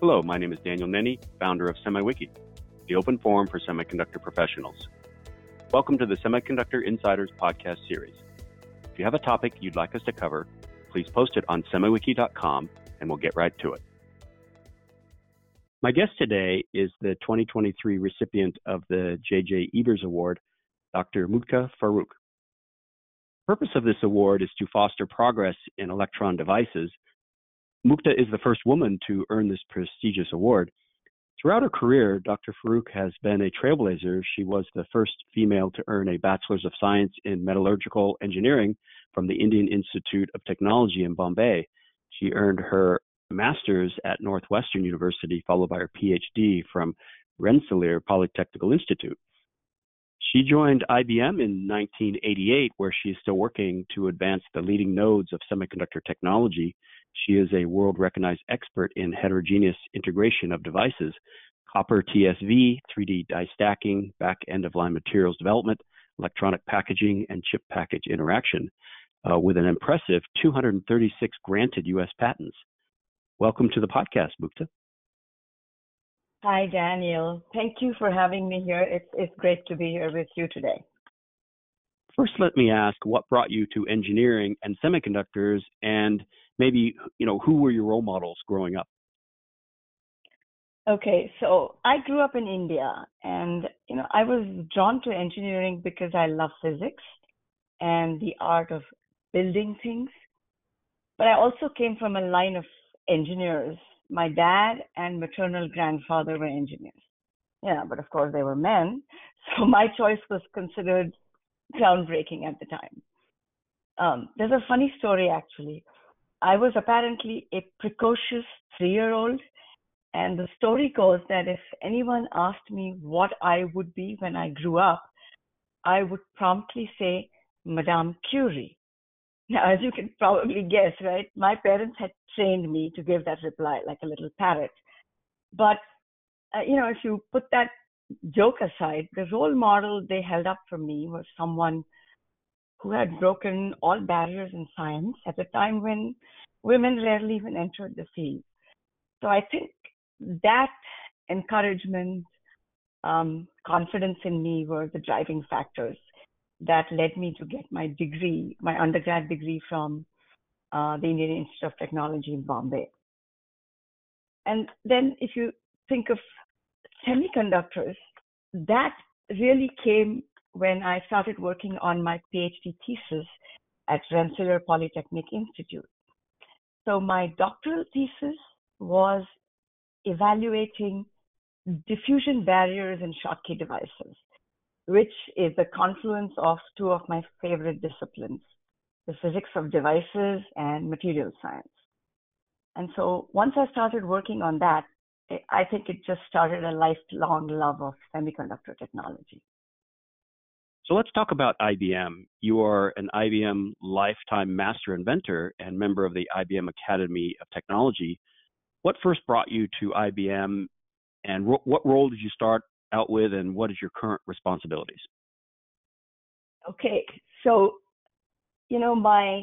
Hello, my name is Daniel Nenny, founder of SemiWiki, the open forum for semiconductor professionals. Welcome to the Semiconductor Insiders podcast series. If you have a topic you'd like us to cover, please post it on semiwiki.com and we'll get right to it. My guest today is the 2023 recipient of the J.J. Ebers Award, Dr. Mukta Farooq. The purpose of this award is to foster progress in electron devices. Mukta is the first woman to earn this prestigious award. Throughout her career, Dr. Farooq has been a trailblazer. She was the first female to earn a Bachelor's of Science in Metallurgical Engineering from the Indian Institute of Technology in Bombay. She earned her master's at Northwestern University, followed by her PhD from Rensselaer Polytechnical Institute. She joined IBM in 1988, where she is still working to advance the leading nodes of semiconductor technology. She is a world-recognized expert in heterogeneous integration of devices, copper TSV, 3D die stacking, back-end-of-line materials development, electronic packaging, and chip package interaction, with an impressive 236 granted U.S. patents. Welcome to the podcast, Mukta. Hi, Daniel. Thank you for having me here. It's great to be here with you today. First, let me ask, what brought you to engineering and semiconductors, and maybe, who were your role models growing up? Okay, so I grew up in India, and, I was drawn to engineering because I love physics and the art of building things. But I also came from a line of engineers. My dad and maternal grandfather were engineers. Yeah, but of course they were men, so my choice was considered groundbreaking at the time. There's a funny story, actually. I was apparently a precocious 3-year-old, and the story goes that if anyone asked me what I would be when I grew up, I would promptly say Madame Curie. Now, as you can probably guess, right, my parents had trained me to give that reply like a little parrot. But, if you put that joke aside, the role model they held up for me was someone who had broken all barriers in science at a time when women rarely even entered the field. So I think that encouragement, confidence in me were the driving factors that led me to get my degree, my undergrad degree from the Indian Institute of Technology in Bombay. And then if you think of semiconductors, that really came when I started working on my PhD thesis at Rensselaer Polytechnic Institute. So my doctoral thesis was evaluating diffusion barriers in Schottky devices, which is the confluence of two of my favorite disciplines, the physics of devices and material science. And so once I started working on that, I think it just started a lifelong love of semiconductor technology. So let's talk about IBM. You are an IBM Lifetime Master Inventor and member of the IBM Academy of Technology. What first brought you to IBM, and what role did you start out with, and what is your current responsibilities? Okay, so, my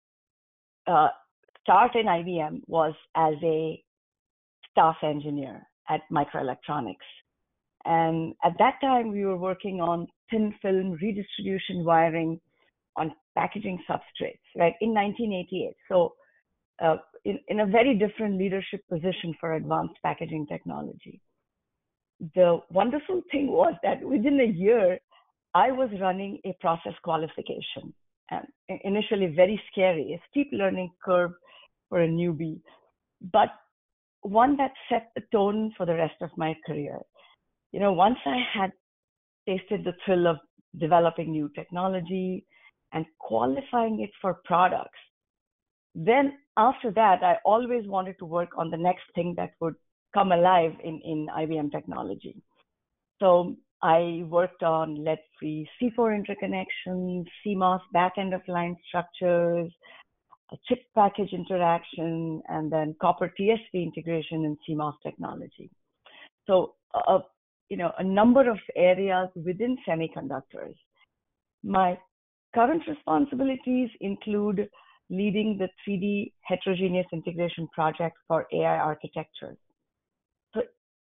start in IBM was as a staff engineer at Microelectronics. And at that time, we were working on thin film redistribution wiring on packaging substrates, right, in 1988. So in a very different leadership position for advanced packaging technology. The wonderful thing was that within a year, I was running a process qualification. And initially very scary, a steep learning curve for a newbie, but one that set the tone for the rest of my career. Once I had tasted the thrill of developing new technology and qualifying it for products, then after that, I always wanted to work on the next thing that would come alive in IBM technology. So I worked on lead-free C4 interconnections, CMOS back-end-of-line structures, chip package interaction, and then copper TSV integration in CMOS technology. So, a number of areas within semiconductors. My current responsibilities include leading the 3D heterogeneous integration project for AI architectures.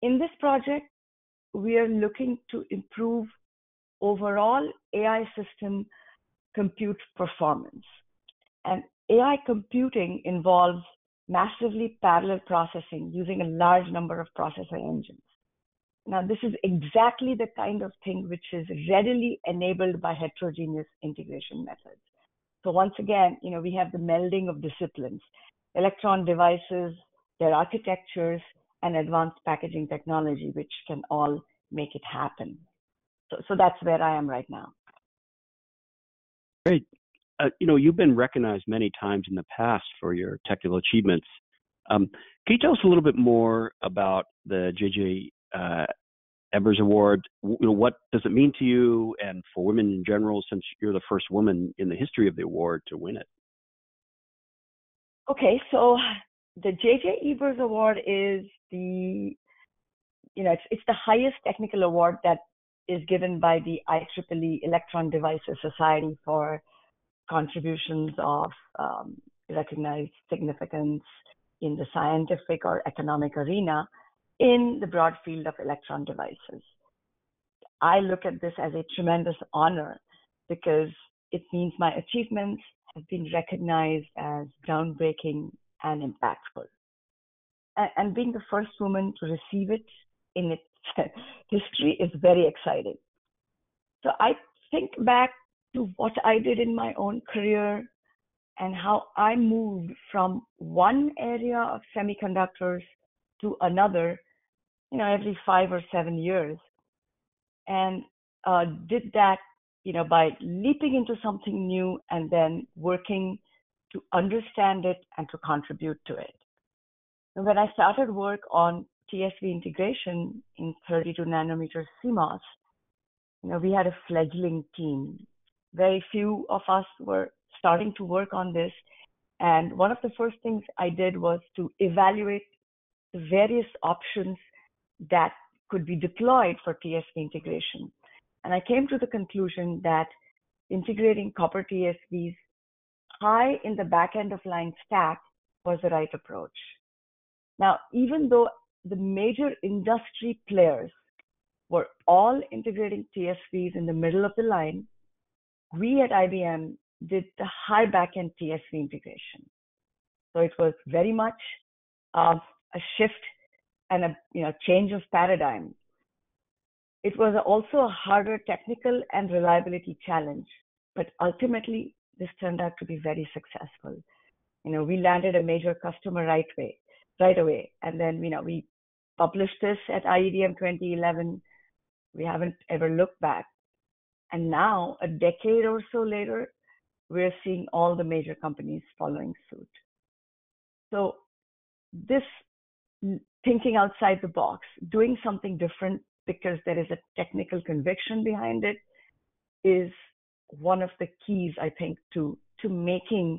in this project, we are looking to improve overall AI system compute performance. And AI computing involves massively parallel processing using a large number of processor engines. Now, this is exactly the kind of thing which is readily enabled by heterogeneous integration methods. So once again, we have the melding of disciplines, electron devices, their architectures, and advanced packaging technology, which can all make it happen. So that's where I am right now. Great. You've been recognized many times in the past for your technical achievements. Can you tell us a little bit more about the J.J. Ebers Award? What does it mean to you and for women in general, since you're the first woman in the history of the award to win it? Okay, so the J.J. Ebers Award is it's the highest technical award that is given by the IEEE Electron Devices Society for contributions of recognized significance in the scientific or economic arena in the broad field of electron devices. I look at this as a tremendous honor because it means my achievements have been recognized as groundbreaking and impactful. And being the first woman to receive it in its history is very exciting. So I think back to what I did in my own career and how I moved from one area of semiconductors to another, every 5 or 7 years, and did that, by leaping into something new and then working to understand it and to contribute to it. And when I started work on TSV integration in 32 nanometer CMOS, we had a fledgling team. Very few of us were starting to work on this. And one of the first things I did was to evaluate the various options that could be deployed for TSV integration. And I came to the conclusion that integrating copper TSVs high in the back end of line stack was the right approach. Now, even though the major industry players were all integrating TSVs in the middle of the line, we at IBM did the high backend TSV integration. So it was very much a shift and a change of paradigm. It was also a harder technical and reliability challenge, but ultimately this turned out to be very successful. We landed a major customer right away, and then we published this at IEDM 2011. We haven't ever looked back. And now, a decade or so later, we're seeing all the major companies following suit. So this thinking outside the box, doing something different because there is a technical conviction behind it, is one of the keys, I think, to making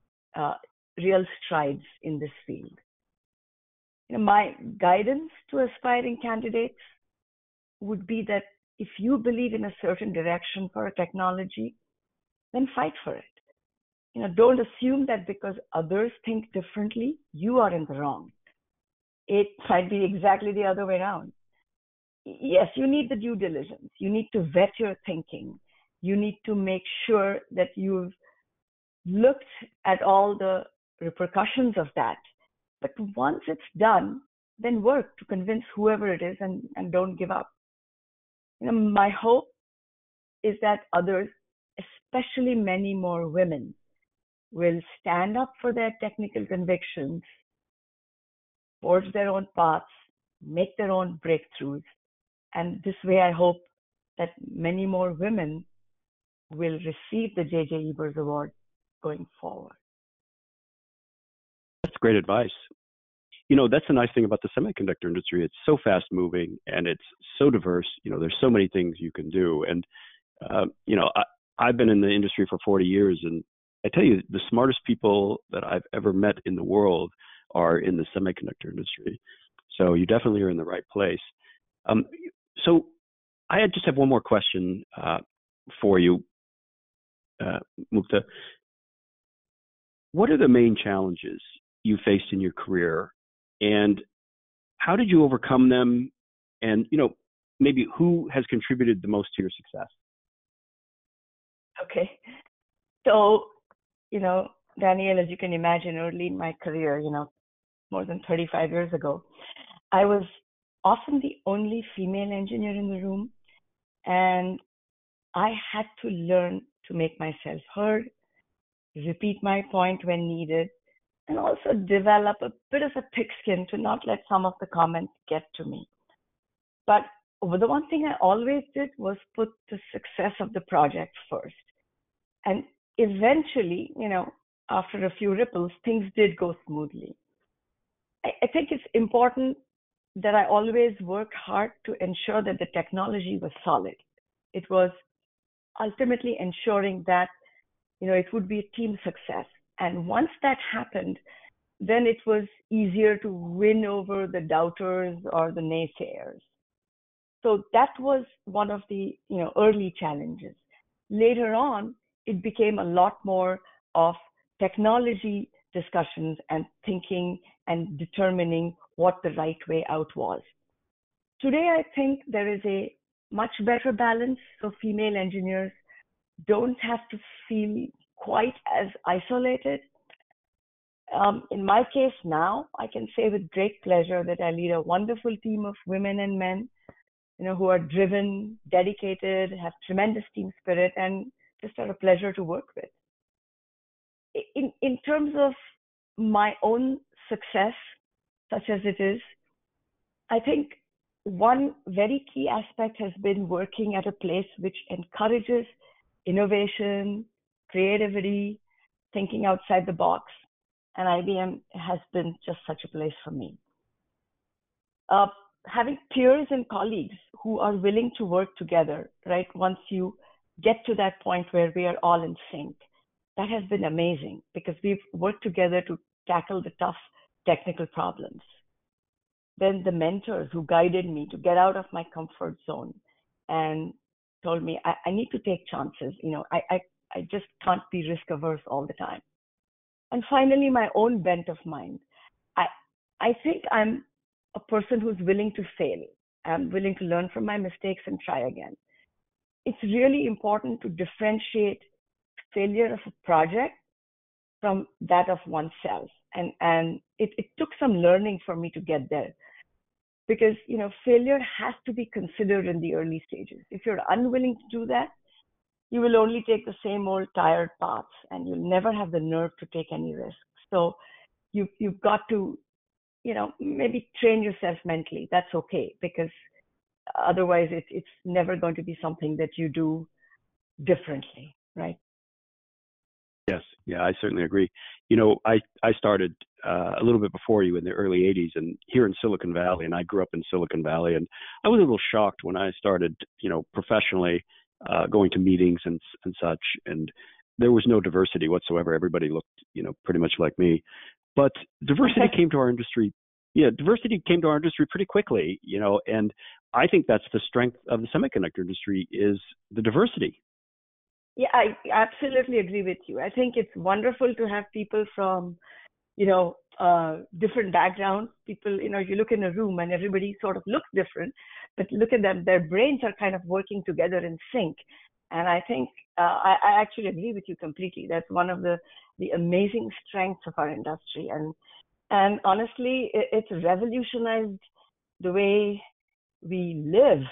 real strides in this field. My guidance to aspiring candidates would be that if you believe in a certain direction for a technology, then fight for it. Don't assume that because others think differently, you are in the wrong. It might be exactly the other way around. Yes, you need the due diligence. You need to vet your thinking. You need to make sure that you've looked at all the repercussions of that. But once it's done, then work to convince whoever it is and don't give up. My hope is that others, especially many more women, will stand up for their technical convictions, forge their own paths, make their own breakthroughs. And this way, I hope that many more women will receive the J.J. Ebers Award going forward. That's great advice. That's the nice thing about the semiconductor industry. It's so fast moving and it's so diverse. There's so many things you can do. And, I've been in the industry for 40 years, and I tell you, the smartest people that I've ever met in the world are in the semiconductor industry. So you definitely are in the right place. So I just have one more question for you, Mukta. What are the main challenges you faced in your career, and how did you overcome them? and maybe who has contributed the most to your success? Okay. So, Daniel, as you can imagine, early in my career, more than 35 years ago, I was often the only female engineer in the room, and I had to learn to make myself heard, repeat my point when needed, and also develop a bit of a thick skin to not let some of the comments get to me. But the one thing I always did was put the success of the project first. And eventually, after a few ripples, things did go smoothly. I think it's important that I always work hard to ensure that the technology was solid. It was ultimately ensuring that, it would be a team success. And once that happened, then it was easier to win over the doubters or the naysayers. So that was one of the, early challenges. Later on, it became a lot more of technology discussions and thinking and determining what the right way out was. Today, I think there is a much better balance, so female engineers don't have to feel quite as isolated. In my case now, I can say with great pleasure that I lead a wonderful team of women and men, who are driven, dedicated, have tremendous team spirit, and just are a pleasure to work with. In terms of my own success, such as it is, I think one very key aspect has been working at a place which encourages innovation, creativity, thinking outside the box. And IBM has been just such a place for me. Having peers and colleagues who are willing to work together, right? Once you get to that point where we are all in sync, that has been amazing because we've worked together to tackle the tough technical problems. Then the mentors who guided me to get out of my comfort zone and told me I need to take chances. I just can't be risk averse all the time. And finally, my own bent of mind. I think I'm a person who's willing to fail. I'm willing to learn from my mistakes and try again. It's really important to differentiate failure of a project from that of oneself. And it took some learning for me to get there because, failure has to be considered in the early stages. If you're unwilling to do that, you will only take the same old tired paths and you'll never have the nerve to take any risks. So you've got to, maybe train yourself mentally. That's okay because otherwise it's never going to be something that you do differently, right? Yes, yeah, I certainly agree. I started a little bit before you in the early 80s and here in Silicon Valley, and I grew up in Silicon Valley, and I was a little shocked when I started, professionally going to meetings and such, and there was no diversity whatsoever. Everybody looked, pretty much like me. But diversity came to our industry. Yeah, diversity came to our industry pretty quickly, and I think that's the strength of the semiconductor industry is the diversity. Yeah, I absolutely agree with you. I think it's wonderful to have people from, different backgrounds. People, you look in a room and everybody sort of looks different, but look at them, their brains are kind of working together in sync. And I think I actually agree with you completely. That's one of the amazing strengths of our industry. And honestly, it's revolutionized the way we live,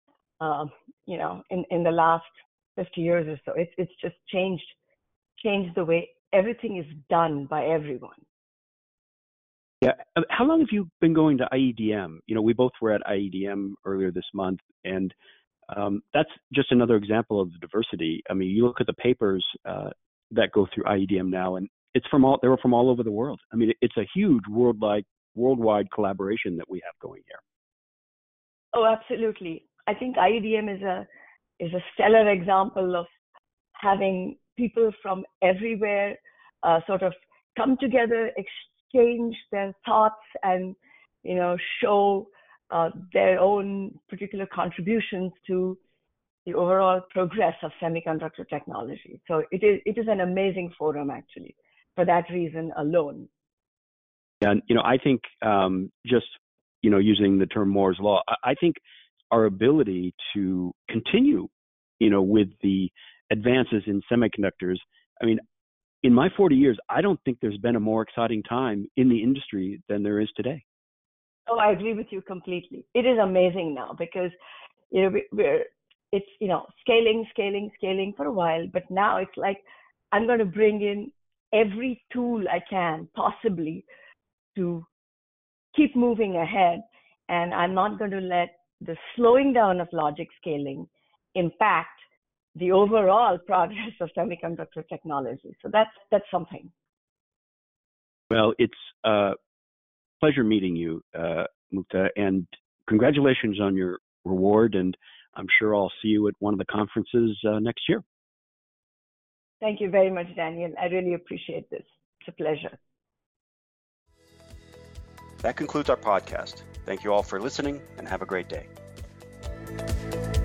in the last 50 years or so. It's just changed the way everything is done by everyone. Yeah. How long have you been going to IEDM? We both were at IEDM earlier this month, and that's just another example of the diversity. I mean, you look at the papers that go through IEDM now, and they were from all over the world. I mean, it's a huge worldwide collaboration that we have going here. Oh, absolutely. I think IEDM is a stellar example of having people from everywhere sort of come together, exchange their thoughts, and show their own particular contributions to the overall progress of semiconductor technology. So it is an amazing forum actually for that reason alone. And I think just using the term Moore's Law. I think our ability to continue, with the advances in semiconductors, I mean, in my 40 years, I don't think there's been a more exciting time in the industry than there is today. Oh, I agree with you completely. It is amazing now because, it's, scaling for a while, but now it's like I'm going to bring in every tool I can possibly to keep moving ahead. And I'm not going to let the slowing down of logic scaling impact the overall progress of semiconductor technology. So that's something. Well, it's a pleasure meeting you, Mukta, and congratulations on your reward. And I'm sure I'll see you at one of the conferences next year. Thank you very much, Daniel. I really appreciate this. It's a pleasure. That concludes our podcast. Thank you all for listening and have a great day.